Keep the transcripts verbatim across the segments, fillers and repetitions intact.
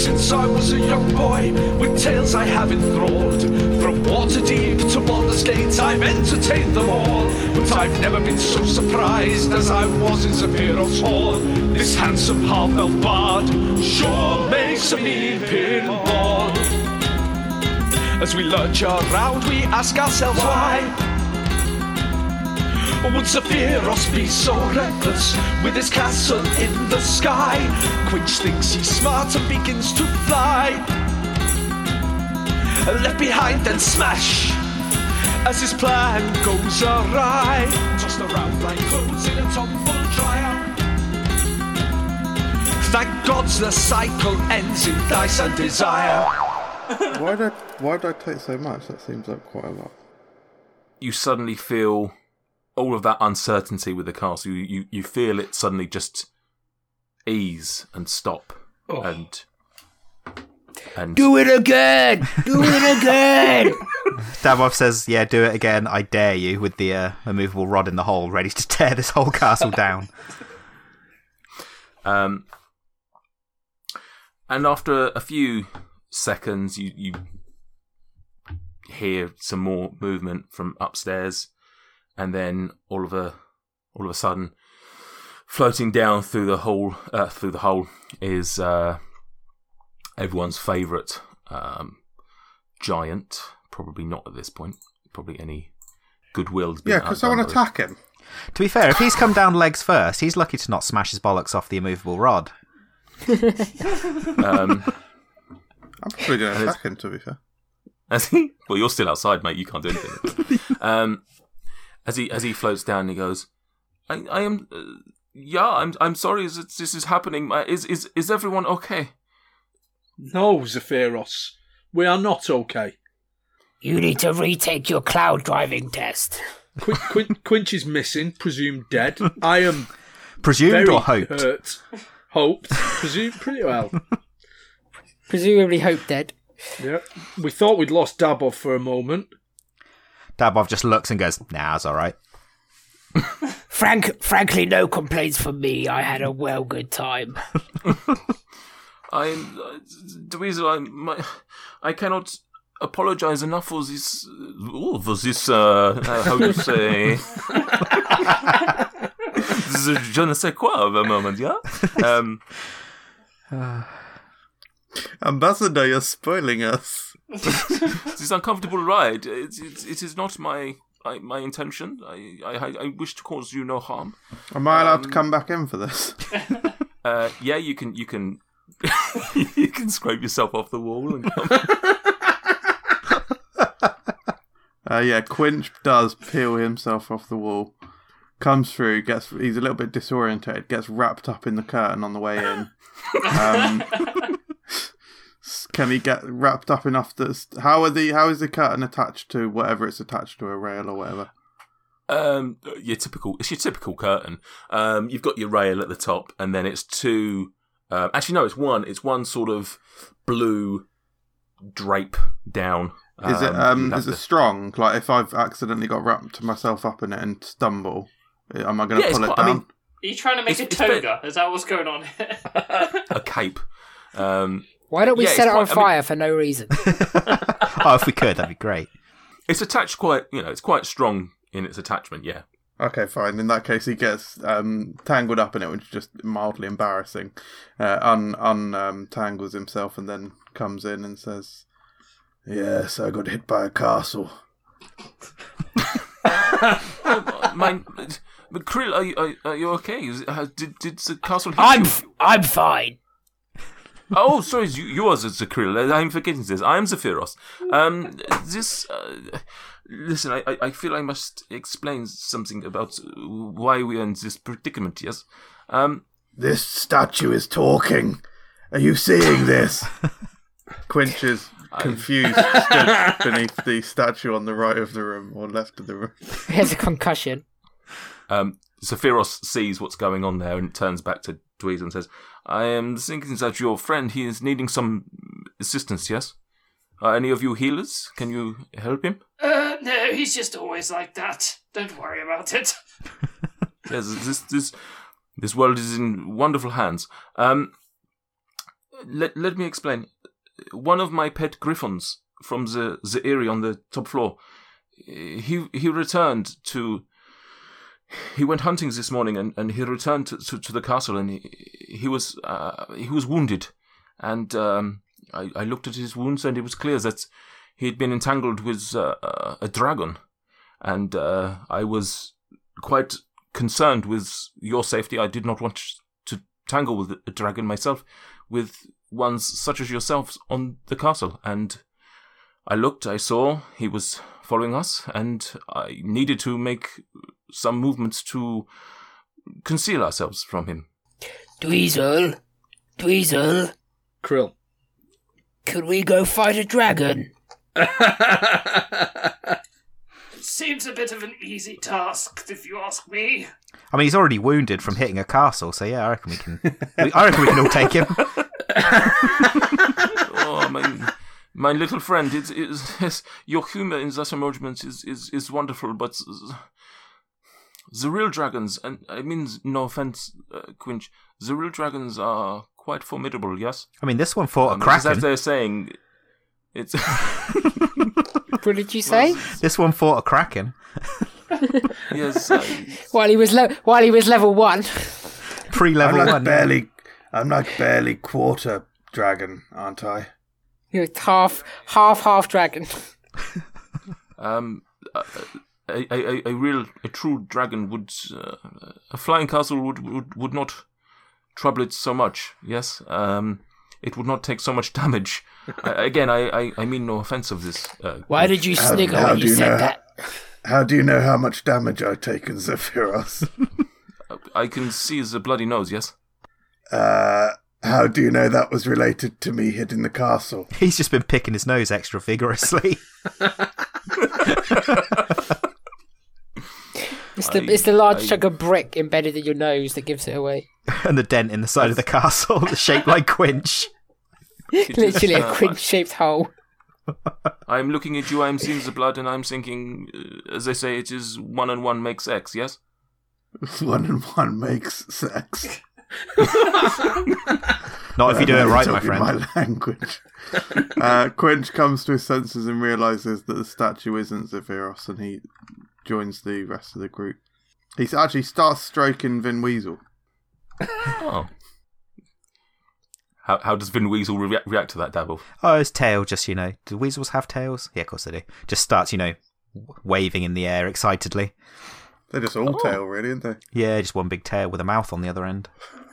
since I was a young boy, with tales I have enthralled. From Waterdeep to Baldur's Gate, I've entertained them all. But I've never been so surprised as I was in Sephiroth's hall. This handsome half-elf bard sure makes a mean pinball. As we lurch around, we ask ourselves why. Would Sephiroth be so reckless with his castle in the sky? Quinch thinks he's smart and begins to fly. Left behind and smash as his plan goes awry. Tossed around like clothes in a tumble dryer. Thank God the cycle ends in dice and desire. Why did why did I take so much? That seems like quite a lot. You suddenly feel all of that uncertainty with the castle. You you, you feel it suddenly just ease and stop. Oh. And and do it again! Do it again! Davov says, yeah, do it again, I dare you, with the uh, immovable rod in the hole, ready to tear this whole castle down. Um, and after a few seconds, you, you hear some more movement from upstairs, and then all of a all of a sudden, floating down through the hole, uh, through the hole is uh, everyone's favourite um, giant. Probably not at this point. Probably any goodwill. Yeah, because I want to attack him. To be fair, if he's come down legs first, he's lucky to not smash his bollocks off the immovable rod. um, I'm probably going to attack him, to be fair. As he, well, you're still outside, mate. You can't do anything. um, as he as he floats down, he goes, "I, I am, uh, yeah, I'm, I'm sorry. Is it, this is happening? Is, is, is everyone okay?" No, Sephiroth, we are not okay. You need to retake your cloud driving test. Qu- Qu- Quinch is missing, presumed dead. I am presumed very or hoped. Hurt. Hoped, presumed pretty well. Presumably hoped dead. Yeah, we thought we'd lost Dabov for a moment. Dabov just looks and goes, "Nah, it's all right." Frank, frankly, no complaints from me. I had a well good time. I'm, uh, Dweezil, I, my, I cannot apologise enough for this. Oh, for this. Uh, uh, how do you say? This is je ne sais quoi of a moment, yeah. Um, Ambassador, you're spoiling us. This uncomfortable ride. It, it, it is not my I, my intention. I, I I wish to cause you no harm. Am I allowed um, to come back in for this? Uh, yeah, you can. You can. You can scrape yourself off the wall and come. uh, yeah, Quinch does peel himself off the wall. Comes through, gets he's a little bit disorientated, gets wrapped up in the curtain on the way in. Um, can he get wrapped up enough that how are the how is the curtain attached to whatever it's attached to, a rail or whatever? Um, your typical it's your typical curtain. Um, you've got your rail at the top, and then it's two. Uh, actually, no, it's one. It's one sort of blue drape down. Um, is it um is to... it strong? Like if I've accidentally got wrapped myself up in it and stumble, am I going to yeah, pull it quite, down? I mean, Are you trying to make it's, a it's toga? Is that what's going on here? A cape. Um, Why don't we yeah, set it quite, on fire I mean, for no reason? Oh, if we could, that'd be great. It's attached quite, you know, it's quite strong in its attachment, yeah. Okay, fine. In that case, he gets um, tangled up in it, which is just mildly embarrassing. Uh, un un um, tangles himself and then comes in and says, "Yes, I got hit by a castle." oh, my, but Krill, are you, are, are you okay? Is it, has, did did the castle hit I'm you? f- I'm fine. Oh, sorry, you, you are Zakrill. I'm forgetting this. I am Sephiroth. Um, this. Uh, listen, I, I feel I must explain something about why we are in this predicament. Yes. Um, this statue is talking. Are you seeing this? Quinch is confused, stood beneath the statue on the right of the room or left of the room. He has a concussion. Um, Sephiroth sees what's going on there and turns back to Dweezil and says, "I am thinking that your friend, he is needing some assistance, yes? Are any of you healers? Can you help him?" Uh, no, he's just always like that. Don't worry about it. Yes, this this this world is in wonderful hands. Um, let, let me explain. One of my pet griffons from the, the area on the top floor, he he returned to... He went hunting this morning, and, and he returned to, to, to the castle, and he, he was uh, he was wounded, and um, I, I looked at his wounds, and it was clear that he'd been entangled with uh, a dragon, and uh, I was quite concerned with your safety. I did not want to tangle with a dragon myself, with ones such as yourselves on the castle, and I looked, I saw he was following us, and I needed to make some movements to conceal ourselves from him. Dweezil, Dweezil, Krill. could we go fight a dragon? Seems a bit of an easy task, if you ask me. I mean, he's already wounded from hitting a castle, so yeah, I reckon we can. I reckon we can all take him. Oh, my, my little friend, it's, it's, it's, your humor in that emergence is, is, is wonderful, but the real dragons, and I mean no offense, uh, Quinch, the real dragons are quite formidable, yes? I mean, this one fought um, a kraken. As they're saying, it's... What did you say? This one fought a kraken. Yes. Uh, While he was le- while he was level one. Pre-level I'm like one. barely, I'm like barely quarter dragon, aren't I? You're half, half, half dragon. um, a, a, a, a real, a true dragon would, uh, a flying castle would, would would not trouble it so much. Yes. Um, it would not take so much damage. uh, again, I, I, I mean no offense of this. Uh, Why did you How- snigger how when do you you said know? that? How do you know how much damage I've taken, Zephyros? I can see the bloody nose, yes? uh, how do you know that was related to me hitting the castle? He's just been picking his nose extra vigorously. It's the I- it's the large I- chunk of brick embedded in your nose that gives it away. And the dent in the side of the castle, shaped like Quinch. It is, Literally a uh, quinch-shaped hole. I'm looking at you, I'm seeing the blood, and I'm thinking, uh, as they say, it is one and one makes X, yes? One and one makes sex. Not if you do it right, my Talking friend. My language. uh, Quinch comes to his senses and realizes that the statue isn't Zephyros, and he joins the rest of the group. He actually starts stroking Vin Weasel. Oh. How how does Vin Weasel rea- react to that, Dabble? Oh, his tail just, you know... Do weasels have tails? Yeah, of course they do. Just starts, you know, waving in the air excitedly. They're just all Oh. tail, really, aren't they? Yeah, just one big tail with a mouth on the other end.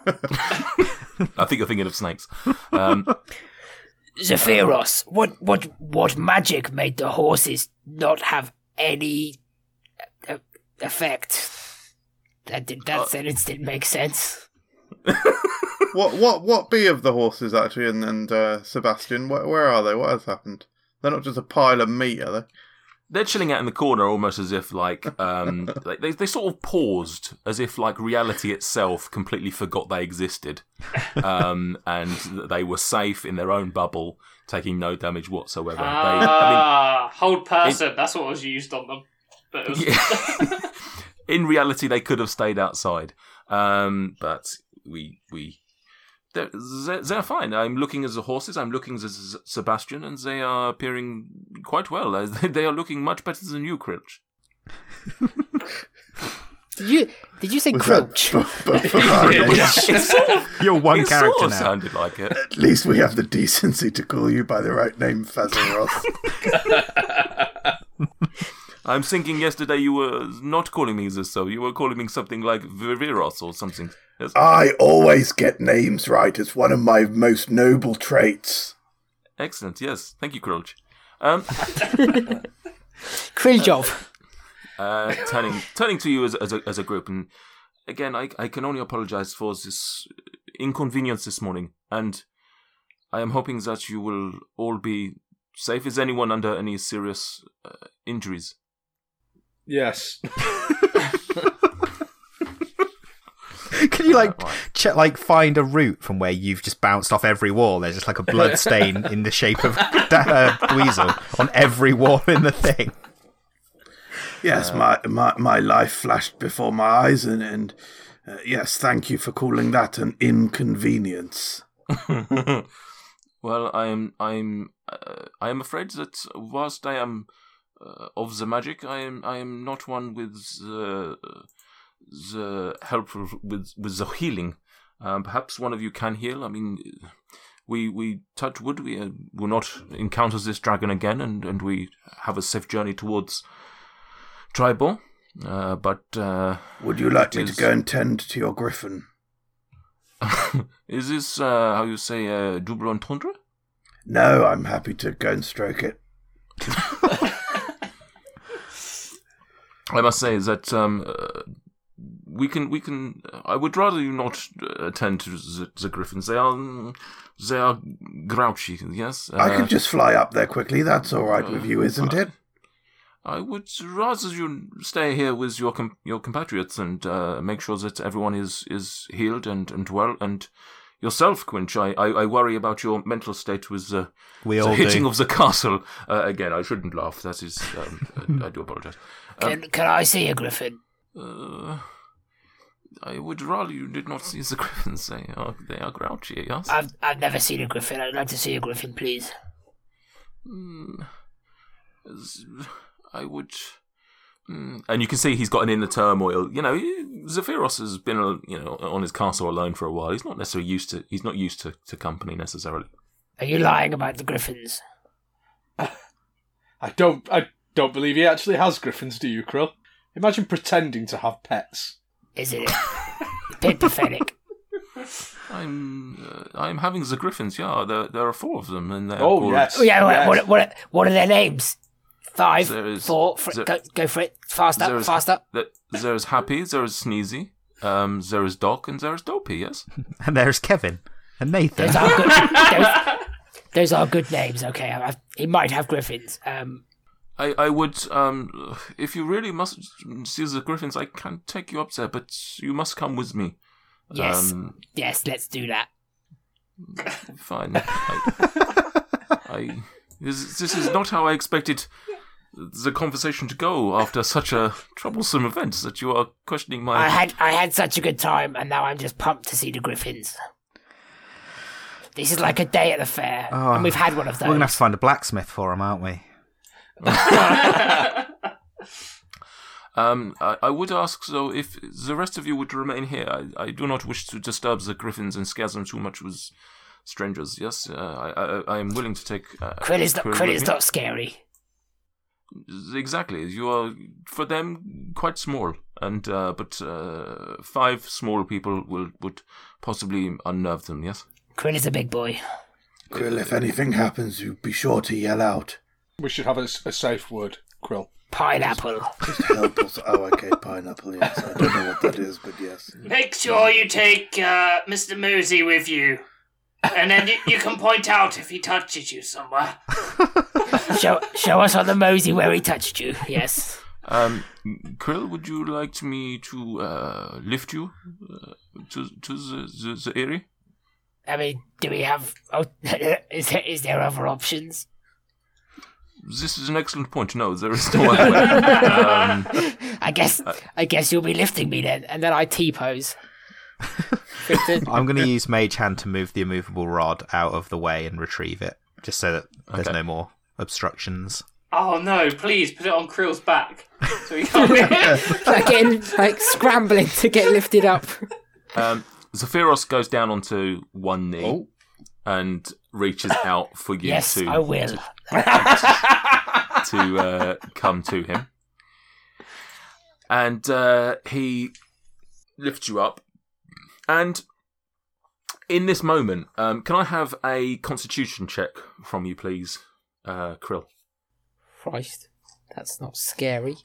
I think you're thinking of snakes. Um, Zephyros, what, what, what magic made the horses not have any uh, effect? That did, that Uh, sentence didn't make sense. What what what be of the horses, actually, and, and uh, Sebastian? Where, where are they? What has happened? They're not just a pile of meat, are they? they're chilling out in the corner almost as if, like, um, like they, they sort of paused, as if, like, reality itself completely forgot they existed. Um, and that they were safe in their own bubble, taking no damage whatsoever. they, I mean, Ah, hold person. That's what was used on them. But it was... Yeah. In reality, they could have stayed outside, um, but we we they're, they're, they're fine. I'm looking at the horses. I'm looking at Z- Sebastian, and they are appearing quite well. Uh, They they are looking much better than you, Crilch. Did you did you say Was that Crouch? b- b- before our name? It sort of, You're one it character sort of now. sounded like it. At least we have the decency to call you by the right name, Fazaros. I'm thinking yesterday you were not calling me this, so you were calling me something like Viveros or something. Yes? I always get names right. It's one of my most noble traits. Excellent. Yes, thank you, Crilch. Um, Kriljov. uh, turning turning to you as as a, as a group, and again, I I can only apologise for this inconvenience this morning, and I am hoping that you will all be safe. Is anyone under any serious uh, injuries? Yes. Can you like Right. ch- like find a route from where you've just bounced off every wall? There's just like a blood stain in the shape of uh, Weasel on every wall in the thing. Yes, my, my my life flashed before my eyes, and, and uh, yes, thank you for calling that an inconvenience. Well, I am, I am, uh, I am afraid that whilst I am uh, of the magic, I am, I am not one with the, the help with with the healing. Um, perhaps one of you can heal. I mean, we we touch wood. We uh, will not encounter this dragon again, and, and we have a safe journey towards Tribor. Uh, but uh, would you like me is... to go and tend to your griffin? Is this uh, how you say uh, double entendre? No, I'm happy to go and stroke it. I must say that um, uh, we can we can. I would rather you not attend to the, the griffins. They are they are grouchy. Yes, uh, I could just fly up there quickly. That's all right uh, with you, isn't uh, it? I would rather you stay here with your com- your compatriots and uh, make sure that everyone is, is healed and, and well. And yourself, Quinch, I, I, I worry about your mental state with uh, we the all hitting do. of the castle. Uh, again, I shouldn't laugh. That is, um, I do apologize. Um, Can Can I see a griffin? Uh, I would rather you did not see the griffins. They are they are grouchy. Yes. I've I've never seen a griffin. I'd like to see a griffin, please. Mm, I would, mm. And you can see he's gotten in the turmoil. You know, Zephyros has been, you know, on his castle alone for a while. He's not necessarily used to. He's not used to, to company necessarily. Are you lying about the griffins? I don't. I don't believe he actually has griffins. Do you, Krill? Imagine pretending to have pets. Is it a bit pathetic? I'm. Uh, I'm having the griffins. Yeah, there there are four of them, and they're oh called, yes. Oh yeah. yes. What what what are their names? Five, There is- four, fr- there- go, go for it. Fast up, there is- fast up. There, there is Happy, there is Sneezy, um, there is Doc, and there is Dopey. Yes. And there's Kevin and Nathan. Those are good. those, those are good names. Okay, I, I, he might have griffins. Um, I, I would, um, if you really must see the griffins, I can take you up there, but you must come with me. yes, Um, yes. Let's do that. fine. I, I this, this is not how I expected the conversation to go after such a troublesome event that you are questioning my... I had I had such a good time, and now I'm just pumped to see the griffins. This is like a day at the fair, Oh, and we've had one of those. We're going to have to find a blacksmith for him, aren't we? Um, I, I would ask, though, if the rest of you would remain here. I, I do not wish to disturb the griffins and scare them too much with strangers, yes? Uh, I, I I am willing to take... Uh, Krill is not, Krill Krill with is me. not scary. Exactly. You are, for them, quite small. and uh, But uh, five small people will would possibly unnerve them, yes? Krill is a big boy. Krill, if anything happens, you be sure to yell out. We should have a, a safe word, Krill. Pineapple. Just help us. Oh, okay, pineapple, yes. I don't know what that is, but yes. Make sure you take uh, Mister Mosey with you. And then you, you can point out if he touches you somewhere. show, show us on the mosey where he touched you, yes. Um, Krill, would you like me to uh, lift you uh, to to the, the, the area? I mean, do we have... Oh, is, there, is there other options? This is an excellent point. No, there is no other way. Um, I guess I guess you'll be lifting me then. And then I T-pose. I'm going to use Mage Hand to move the immovable rod out of the way and retrieve it, just so that there's Okay. no more obstructions. Oh no, please put it on Krill's back. So he can't be Like getting, like scrambling to get lifted up. um, Zephyros goes down onto one knee Oh. and reaches out for you Yes, to I will. to uh, come to him, and uh, he lifts you up. And in this moment, um, can I have a Constitution check from you, please, uh, Krill? Christ, that's not scary.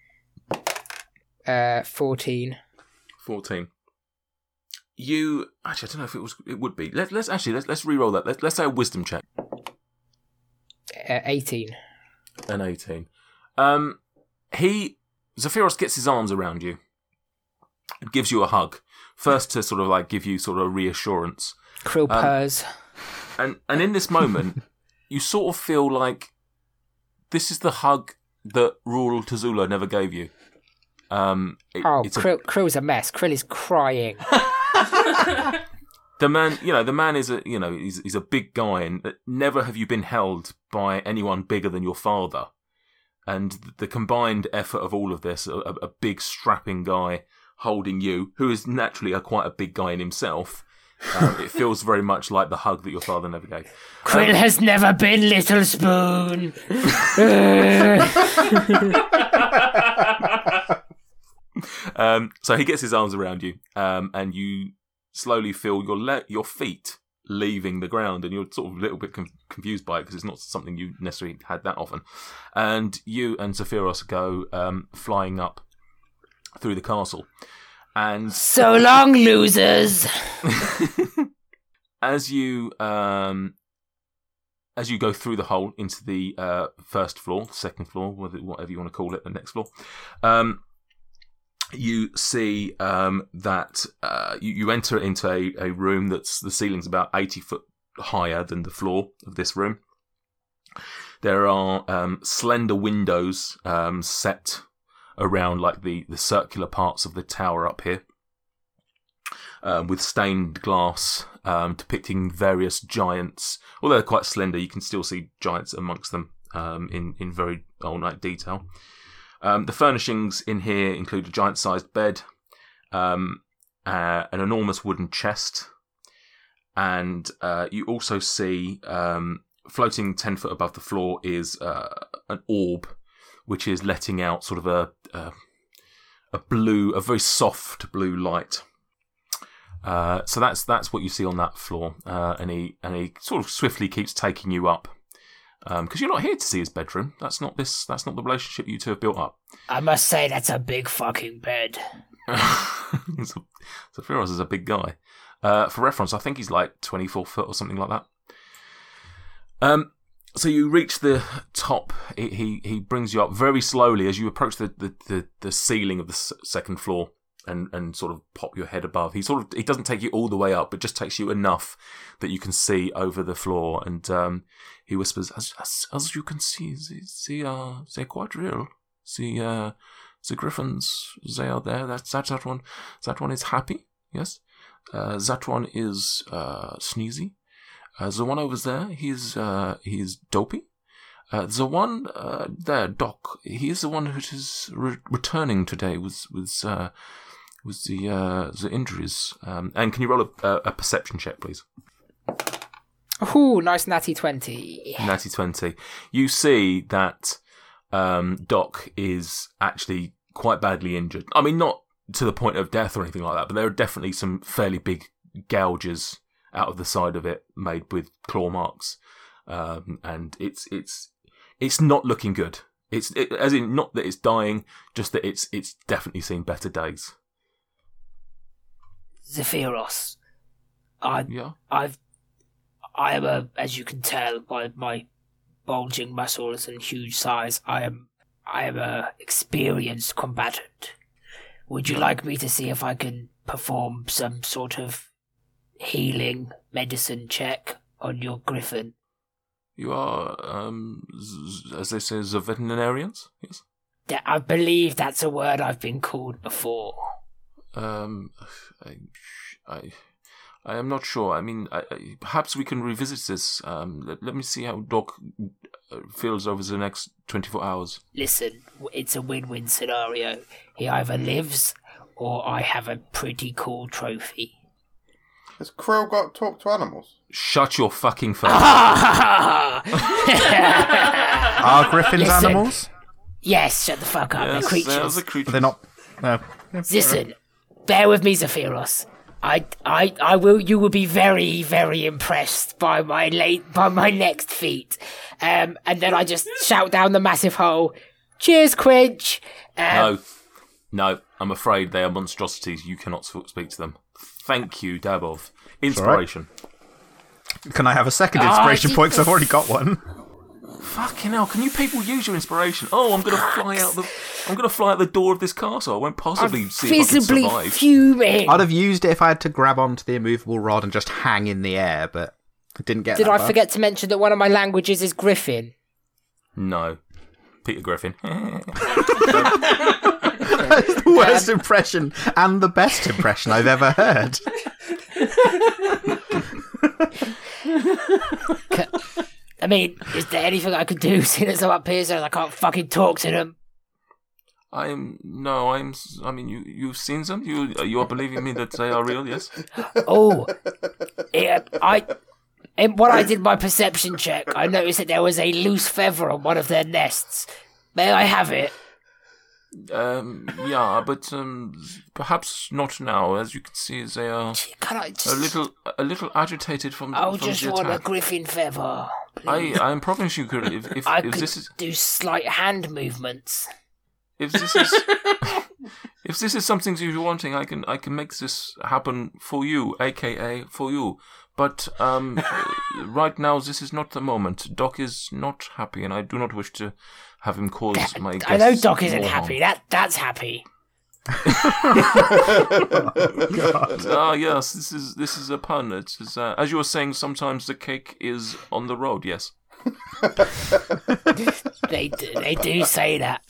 Uh, fourteen. Fourteen. You actually, I don't know if it was. It would be. Let, let's actually let's let's re-roll that. Let's let's say a Wisdom check. Uh, eighteen. An eighteen. Um, he Zephyros gets his arms around you, and gives you a hug. First to sort of like give you sort of reassurance, Krill Um, purrs. and and in this moment, you sort of feel like this is the hug that rural Tazula never gave you. Um, it- Oh, it's a- Krill, Krill's a mess. Krill is crying. The man, you know, the man is a, you know, he's, he's a big guy, and never have you been held by anyone bigger than your father. And the combined effort of all of this, a, a big strapping guy holding you, who is naturally a quite a big guy in himself, um, it feels very much like the hug that your father never gave. Krill Um, has never been Little Spoon. um, so he gets his arms around you, um, and you slowly feel your le- your feet leaving the ground, and you're sort of a little bit com- confused by it because it's not something you necessarily had that often. And you and Zephyros go um, flying up through the castle, and So long, losers. as you um, as you go through the hole into the uh, first floor, second floor, whatever you want to call it, the next floor. Um, You see um, that uh, you, you enter into a, a room that's the ceiling's about eighty foot higher than the floor of this room. There are um, slender windows um, set around like the, the circular parts of the tower up here, um, with stained glass um, depicting various giants. Although they're quite slender, you can still see giants amongst them um, in, in very all-night detail. Um, the furnishings in here include a giant-sized bed, um, uh, an enormous wooden chest, and uh, you also see um, floating ten foot above the floor is uh, an orb, which is letting out sort of a, a a blue, a very soft blue light. Uh, so that's that's what you see on that floor, uh, and he and he sort of swiftly keeps taking you up. Because um, you're not here to see his bedroom. That's not this. That's not the relationship you two have built up. I must say that's a big fucking bed. Zephyros is a big guy. Uh, for reference, I think he's like twenty-four foot or something like that. Um, so you reach the top. He he, he brings you up very slowly as you approach the, the, the, the ceiling of the s- second floor and, and sort of pop your head above. He sort of he doesn't take you all the way up, but just takes you enough that you can see over the floor. And um, he whispers, "As as, as you can see, the, the uh, they're quite real. The uh, the griffins, they are there. That that that one, that one is happy. Yes, uh, that one is uh, sneezy. Uh, the one over there, he's uh, he's dopey. Uh, the one uh, there, Doc, he is the one who is re- returning today with with uh, with the uh, the injuries. Um, and can you roll a, a perception check, please? Ooh, nice natty twenty. Natty twenty. You see that um, Doc is actually quite badly injured. I mean, not to the point of death or anything like that, but there are definitely some fairly big gouges out of the side of it, made with claw marks, um, and it's it's it's not looking good. It's it, as in not that it's dying, just that it's it's definitely seen better days. Zephyros, I Yeah. I've I am a, as you can tell by my bulging muscles and huge size, I am I am a experienced combatant. Would you like me to see if I can perform some sort of healing medicine check on your griffin? You are, um, z- as they say, the veterinarians. Yes. That- I believe that's a word I've been called before. Um, I, I, I am not sure. I mean, I, I, perhaps we can revisit this. Um, let, let me see how Doc feels over the next twenty-four hours. Listen, it's a win-win scenario. He either lives or I have a pretty cool trophy. Has Krill got to talk to animals? Shut your fucking face. Are griffins Listen. animals? Yes, shut the fuck up. Yes, They're creatures. they're the creatures. They're not. No. Listen, bear with me, Zephyros. I, I, I will. You will be very, very impressed by my late, by my next feat. Um, and then I just shout down the massive hole. Cheers, Quinch. Um, No, no. I'm afraid they are monstrosities. You cannot s- speak to them. Thank you, Dabov. Inspiration. Can I have a second Ah, inspiration you- point? Because I've already got one. Fucking hell! Can you people use your inspiration? Oh, I'm gonna fly out the. I'm gonna fly out the door of this castle. I won't possibly see if I can visibly survive. fuming. I'd have used it if I had to grab onto the immovable rod and just hang in the air, but I didn't get Did that I far. forget to mention that one of my languages is Griffin? No, Peter Griffin. That's the worst impression and the best impression I've ever heard. I mean, is there anything I could do seeing as I'm up here so I can't fucking talk to them? I'm no, I'm. s- I mean, you you've seen them. You you are believing me that they are real. Yes. Oh, yeah, I. And when I did my perception check, I noticed that there was a loose feather on one of their nests. May I have it? Um. Yeah, but um, perhaps not now. As you can see, they are Can I just? a little a little agitated from, I from just the want a attack. griffin feather. I I am promising you, Krill, if if, I if could this is do slight hand movements. if this is if this is something that you're wanting, I can I can make this happen for you, aka for you. But um, right now this is not the moment. Doc is not happy, and I do not wish to have him cause my guests I know Doc isn't more happy. harm. That that's happy. Ah, yes, this is this is a pun. It is, uh, as you were saying, sometimes the cake is on the road. Yes. They do, they do say that.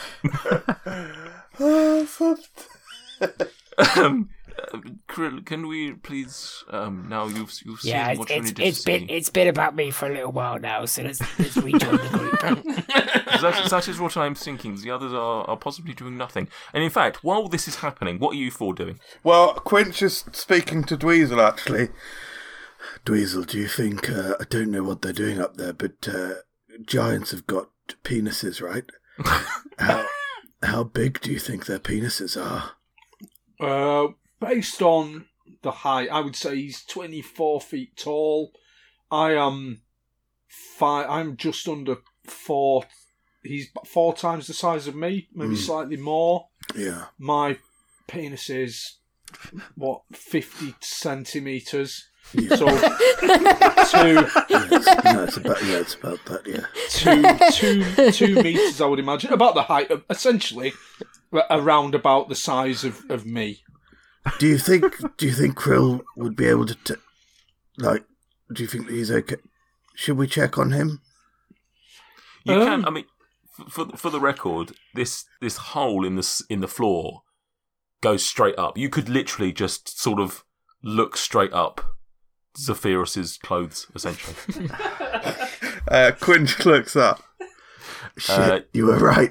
um, uh, Krill, can we please um, now you've you've seen Yeah, it's what you it's, needed it's to been see. it's been about me for a little while now. So let's let's rejoin the group. that, that is what I'm thinking. The others are, are possibly doing nothing. And in fact, while this is happening, what are you four doing? Well, Quinch is speaking to Dweezil, actually. Dweezil, do you think... Uh, I don't know what they're doing up there, but uh, giants have got penises, right? how, how big do you think their penises are? Uh, based on the height, I would say he's twenty-four feet tall. I am five. I'm just under four. He's four times the size of me, maybe Mm. slightly more. Yeah. My penis is what fifty centimeters. Yeah. So two, yeah, it's, no, it's about, yeah, it's about that, yeah. two, two, two meters, I would imagine, about the height of essentially around about the size of, of me. Do you think, do you think Krill would be able to, t- like, do you think he's okay? Should we check on him? You Um, can. I mean, f- for for the record, this this hole in the s- in the floor goes straight up. You could literally just sort of look straight up Zephyrus's clothes, essentially. Uh, Quinch looks up. Shit, Uh, you were right.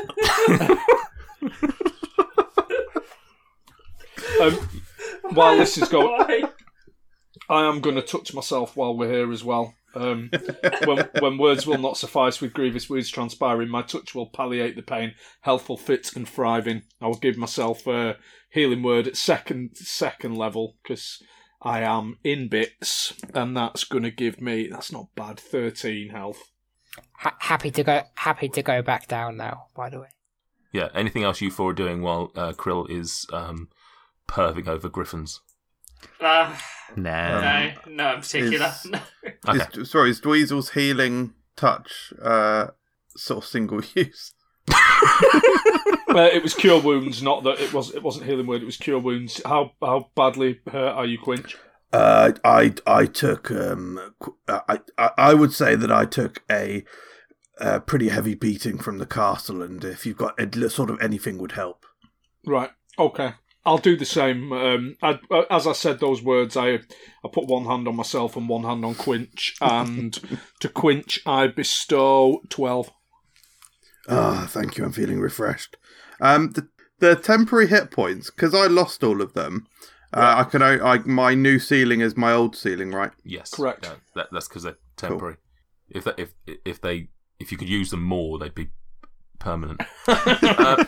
Um, while this is going, I am going to touch myself while we're here as well. Um, when, when words will not suffice with grievous wounds transpiring, my touch will palliate the pain, healthful, fit, and thriving. I will give myself a healing word at second second level because I am in bits, and that's going to give me, that's not bad, thirteen health. Ha- happy to go. Happy to go back down now. By the way. Yeah. Anything else you four are doing while uh, Krill is um, perving over griffins? Uh, No. no, no in particular. is- No. Okay. Is, sorry, is Dweezil's healing touch uh, sort of single use? Uh, it was cure wounds, not that it was. It wasn't healing word. It was cure wounds. How how badly hurt are you, Quinch? Uh, I I took um qu- I, I I would say that I took a, a pretty heavy beating from the castle, and if you've got a, sort of anything would help. Right. Okay. I'll do the same. Um, I, as I said those words, I I put one hand on myself and one hand on Quinch, and to Quinch I bestow twelve. Ah, thank you. I'm feeling refreshed. Um, the the temporary hit points, because I lost all of them. Uh, I can o- I my new ceiling is my old ceiling, right? Yes. Correct. Yeah, that, that's because they're temporary. If that, if if they if you could use them more, they'd be permanent. uh,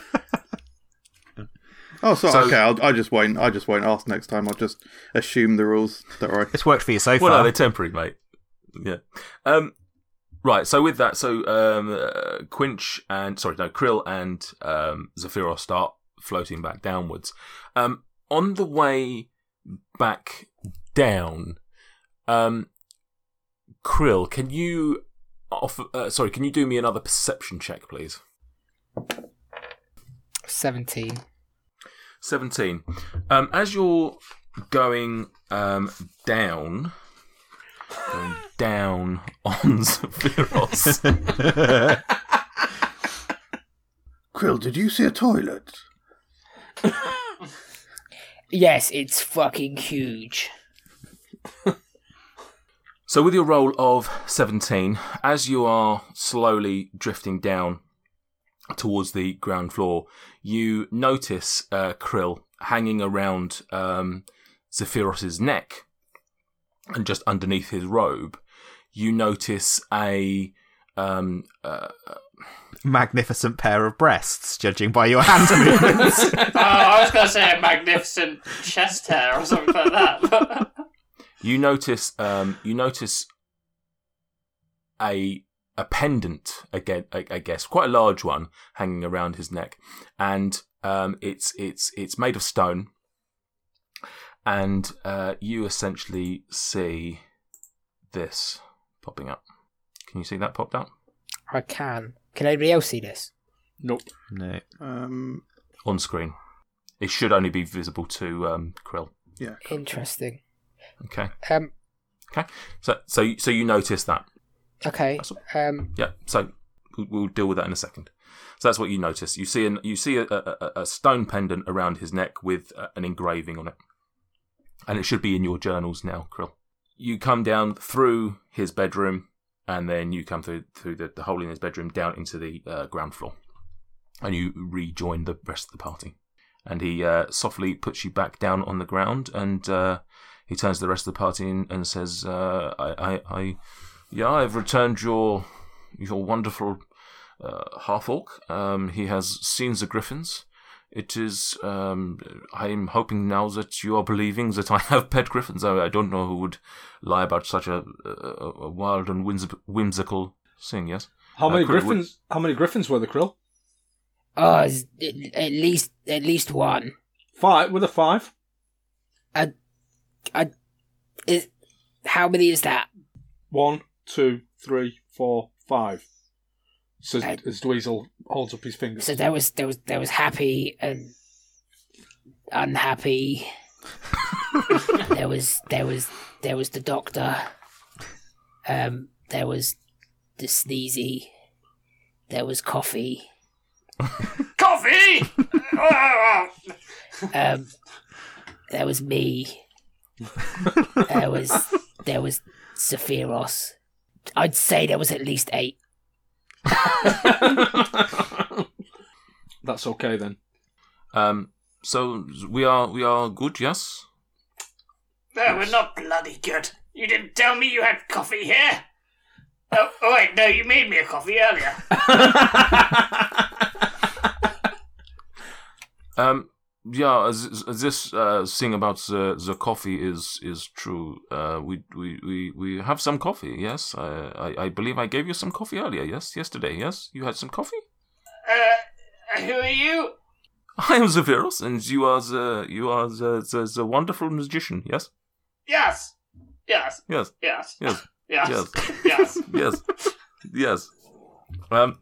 Oh, so, So- okay. I'll, I just won't. I just won't ask next time. I'll just assume the rules. Don't worry. It's worked for you so well, far. no, they're temporary, mate. Yeah. Um. Right. So with that, so um, uh, Quinch and sorry, no, Krill and um, Zephyros start floating back downwards. Um. On the way back down, um, Krill, can you offer? Uh, sorry, can you do me another perception check, please? Seventeen. seventeen. Um, as you're going um, down, going down on Zephyros, Krill, did you see a toilet? Yes, it's fucking huge. So with your roll of seventeen, as you are slowly drifting down towards the ground floor, you notice uh, Krill hanging around um, Zephyros's neck, and just underneath his robe, you notice a um, uh, magnificent pair of breasts, judging by your hand movements. Oh, I was going to say a magnificent chest hair or something like that. You notice, um, you notice a a pendant again, I, I guess, quite a large one, hanging around his neck, and um, it's it's it's made of stone, and uh, you essentially see this popping up. Can you see that popped up I can. Can anybody else see this? Nope. No. Um, on screen? It should only be visible to um, Krill. yeah. Interesting. Okay. Um. Okay. So so so you notice that. Okay. That's all. Um. Yeah, so we'll, we'll deal with that in a second. So that's what you notice. You see an you see a, a, a stone pendant around his neck with uh, an engraving on it, and it should be in your journals now, Krill. You come down through his bedroom, and then you come through through the, the hole in his bedroom down into the uh, ground floor, and you rejoin the rest of the party. And he uh, softly puts you back down on the ground, and uh, he turns to the rest of the party and, and says, uh, I, I, I, yeah, I've returned your your wonderful uh, half-orc. Um, he has seen the griffins. It is, um, I'm hoping now that you are believing that I have pet griffins. I, I don't know who would lie about such a, a, a wild and whims- whimsical thing, yes? How many Uh, Krill, griffins? How many griffins were the Krill? Oh, it's- at at least at least one. Five. With a five. I, I, is, how many is that? One, two, three, four, five. So Uh, as Dweezil holds up his fingers. So there was there was there was happy and unhappy. there was there was there was the doctor. Um, there was the sneezy. There was coffee. Coffee! Oh, Um, there was me. there was there was Zephyros. I'd say there was at least eight. That's okay then. Um, so we are we are good, yes? no, we're not bloody good. You didn't tell me you had coffee here. Oh, oh wait, no, you made me a coffee earlier. Um, yeah, as, as this uh, thing about the the coffee is is true. Uh, we we, we, we have some coffee. Yes, I, I I believe I gave you some coffee earlier. Yes, yesterday. Yes, you had some coffee. Uh, who are you? I am Zephyrus, and you are the you are the, the the wonderful magician. Yes, Yes. Yes. yes, Yes. yes, Yes. Yes. Yes. yes, yes. Um,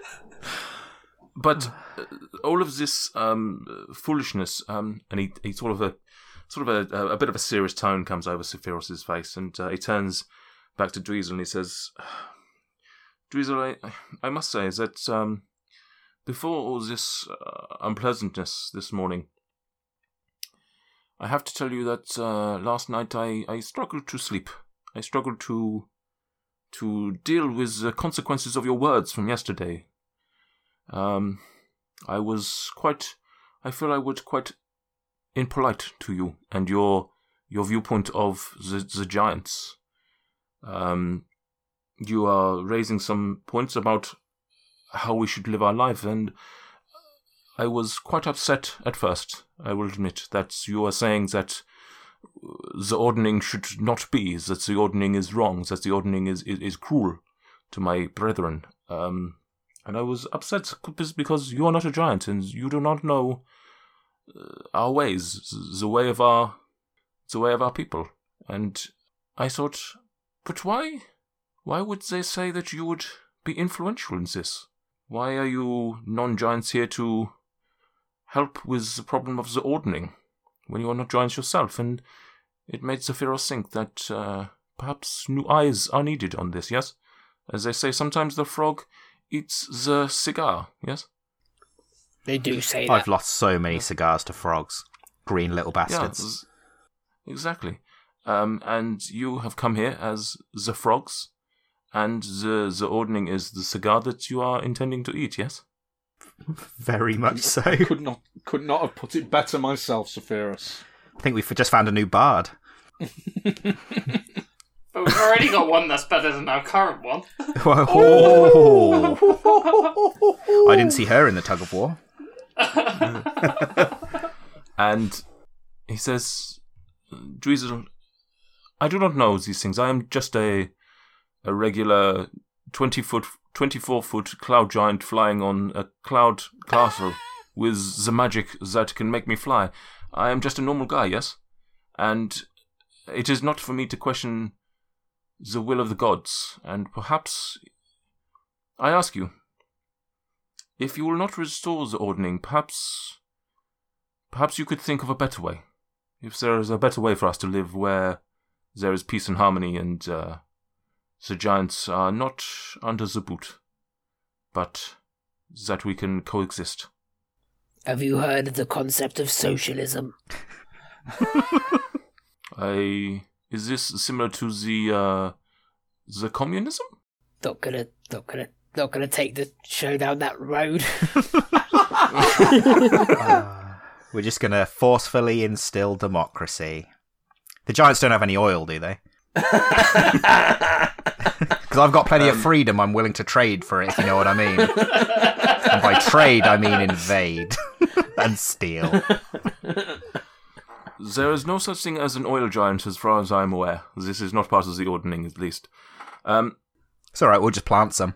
but uh, all of this um foolishness, um, and he he sort of a sort of a a bit of a serious tone comes over Zephyros's face, and uh, he turns back to Dweezil and he says, "Dweezil, I I must say that um before all this uh, unpleasantness this morning, I have to tell you that uh, last night I I struggled to sleep. I struggled to to deal with the consequences of your words from yesterday. Um, I was quite, I feel I was quite impolite to you and your your viewpoint of the, the giants. Um, you are raising some points about how we should live our life, and I was quite upset at first, I will admit, that you are saying that the ordering should not be, that the ordering is wrong, that the ordering is, is, is cruel to my brethren. Um, and I was upset because you are not a giant and you do not know our ways, the way of our, the way of our people. And I thought, but why? Why would they say that you would be influential in this? Why are you non-giants here to help with the problem of the ordering when you are not giants yourself? And it made Zephyros think that uh, perhaps new eyes are needed on this, yes? As they say, sometimes the frog eats the cigar, yes? They do say that. I've lost so many cigars to frogs. Green little Yeah, bastards. s- exactly. Um, and you have come here as the frogs, and the the ordning is the cigar that you are intending to eat, yes? Very much so. Could not could not have put it better myself, Sephiroth. I think we've just found a new bard. But we've already got one that's better than our current one. Oh. I didn't see her in the tug of war. And he says, Dweezil, I do not know these things. I am just a a regular twenty foot, twenty-four foot cloud giant flying on a cloud castle with the magic that can make me fly. I am just a normal guy, yes? And it is not for me to question the will of the gods. And perhaps, I ask you, if you will not restore the ordning, perhaps, perhaps you could think of a better way. If there is a better way for us to live where there is peace and harmony and uh, the giants are not under the boot, but that we can coexist. Have you heard of the concept of socialism? I is this similar to the uh, the communism? Not gonna, not gonna, not gonna take the show down that road. uh, we're just going to forcefully instill democracy. The giants don't have any oil, do they? Because I've got plenty um, of freedom I'm willing to trade for it, if you know what I mean. And by trade, I mean invade and steal. There is no such thing as an oil giant as far as I am aware. This is not part of the ordning, at least. Um, it's alright, we'll just plant some.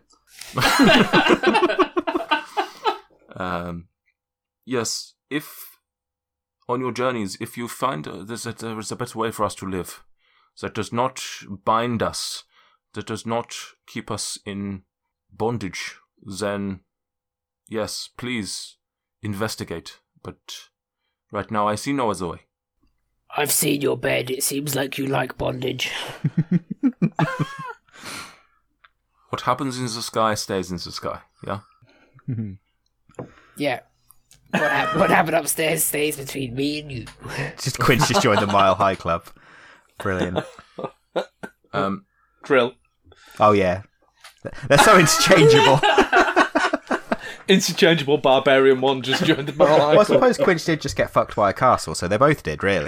um, yes, if on your journeys, if you find uh, that there is a better way for us to live, that does not bind us, that does not keep us in bondage, then yes, please investigate. But right now I see no other way. I've seen your bed. It seems like you like bondage. What happens in the sky stays in the sky, yeah? Yeah. What, ha- what happened upstairs stays between me and you. Just Quince just joined the Mile High Club. Brilliant. Um, Krill. Oh, yeah. They're so interchangeable. Interchangeable barbarian one just joined the Mile High Well, I Club. suppose Quince did just get fucked by a castle, so they both did, really.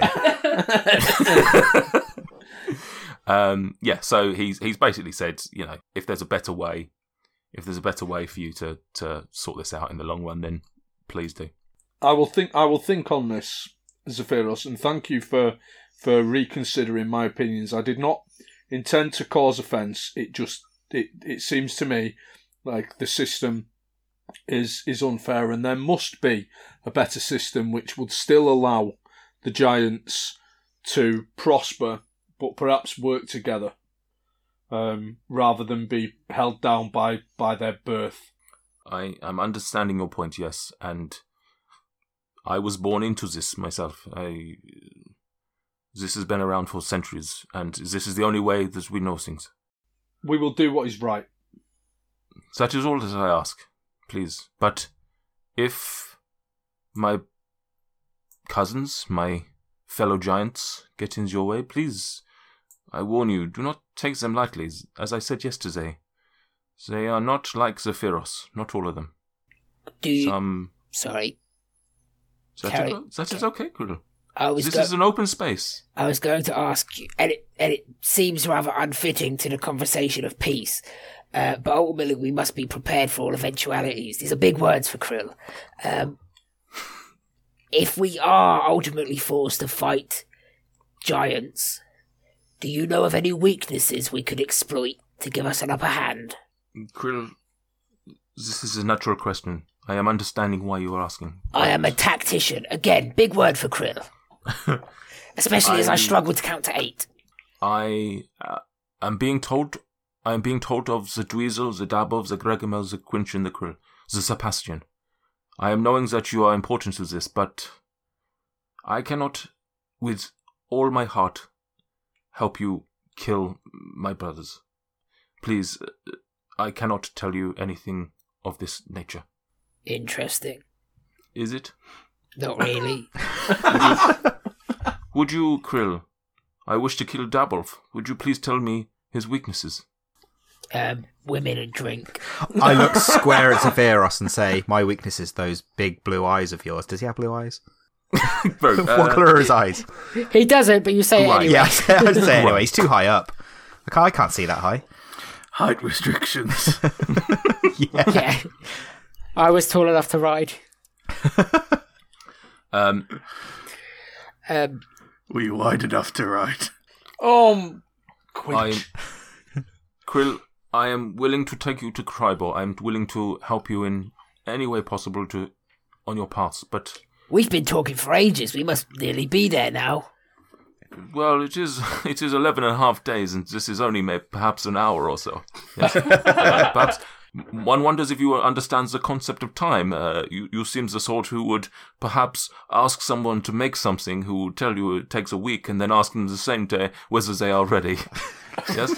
um, yeah, so he's he's basically said, you know, if there's a better way, if there's a better way for you to, to sort this out in the long run, then please do. I will think. I will think on this, Zephyros, and thank you for for reconsidering my opinions. I did not intend to cause offence. It just it it seems to me like the system is is unfair, and there must be a better system which would still allow the giants to prosper, but perhaps work together, um, rather than be held down by, by their birth. I am understanding your point, yes, and I was born into this myself. I this has been around for centuries, and this is the only way that we know things. We will do what is right. That is all that I ask. Please. But if my cousins, my fellow giants, get in your way, please, I warn you, do not take them lightly. As I said yesterday, they are not like Zephyros, not all of them. Do you... Some... Sorry. That, Carry... is, that is okay, Krill. I was this go- is an open space. I was going to ask you, and it, and it seems rather unfitting to the conversation of peace, uh, but ultimately we must be prepared for all eventualities. These are big words for Krill. Um, if we are ultimately forced to fight giants, do you know of any weaknesses we could exploit to give us an upper hand? Krill, this is a natural question. I am understanding why you are asking. I am a tactician. Again, big word for Krill. Especially as I struggle to count to eight. I uh, am being told I am being told of the Dweezil, the Dabov, the Gregomel, the Quinch, and the Krill, the Sebastian. I am knowing that you are important to this, but I cannot, with all my heart, help you kill my brothers. Please, I cannot tell you anything of this nature. Interesting. Is it? Not really. Would you, Krill, I wish to kill Dabolf. Would you please tell me his weaknesses? Um, women and drink. I look square at Zephyros and say, my weakness is those big blue eyes of yours. Does he have blue eyes? Bro, uh, what colour are his eyes? He doesn't, but you say it Right. anyway. Yeah, I would say anyway. He's too high up. I can't, I can't see that high. Height restrictions. Yeah. Yeah. I was tall enough to ride. Um, Um, Were you wide enough to ride? Um, I, Krill, I am willing to take you to Krybor. I am willing to help you in any way possible to on your paths, but we've been talking for ages. We must nearly be there now. well, it is it is eleven and a half days, and this is only maybe perhaps an hour or so. Yes. uh, perhaps one wonders if you understands the concept of time. Uh, you you seem the sort who would perhaps ask someone to make something who would tell you it takes a week, and then ask them the same day whether they are ready. Yes.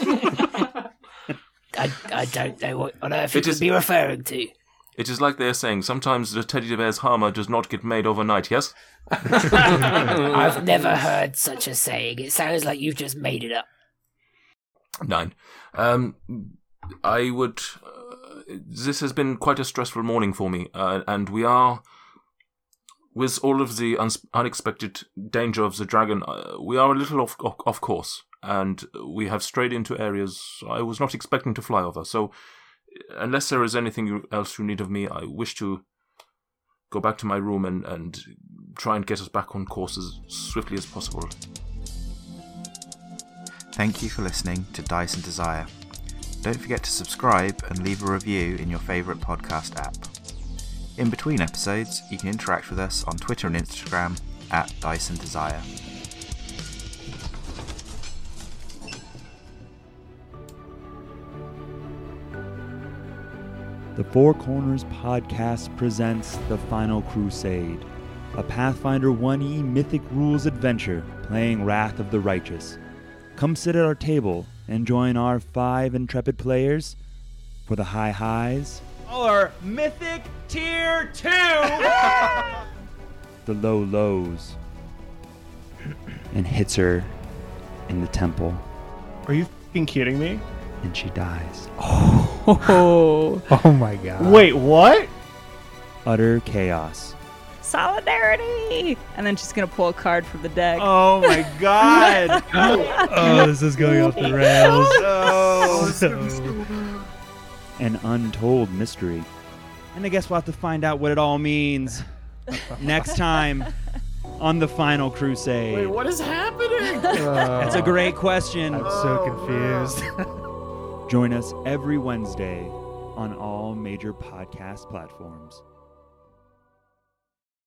I, I don't know what on earth you It could is- be referring to. It is like they're saying, sometimes the teddy bear's armor does not get made overnight, yes? I've never heard such a saying. It sounds like you've just made it up. Nine. Um, I would... Uh, this has been quite a stressful morning for me, uh, and we are... With all of the un- unexpected danger of the dragon, uh, we are a little off, off, off course, and we have strayed into areas I was not expecting to fly over, so... Unless there is anything else you need of me, I wish to go back to my room and, and try and get us back on course as swiftly as possible. Thank you for listening to Dice and Desire. Don't forget to subscribe and leave a review in your favourite podcast app. In between episodes, you can interact with us on Twitter and Instagram at Dice and Desire. The Four Corners Podcast presents The Final Crusade, a Pathfinder one E Mythic Rules adventure playing Wrath of the Righteous. Come sit at our table and join our five intrepid players for the high highs, Our Mythic Tier two! the low lows, and hits her in the temple, Are you f***ing kidding me? and she dies. Oh, Oh my god. wait, what? Utter chaos. Solidarity! And then she's gonna pull a card from the deck. Oh my god! Oh, this is going off the rails. Oh, So- An untold mystery. And I guess we'll have to find out what it all means next time on The Final Crusade. wait, what is happening? That's a great question. I'm so confused. Join us every Wednesday on all major podcast platforms.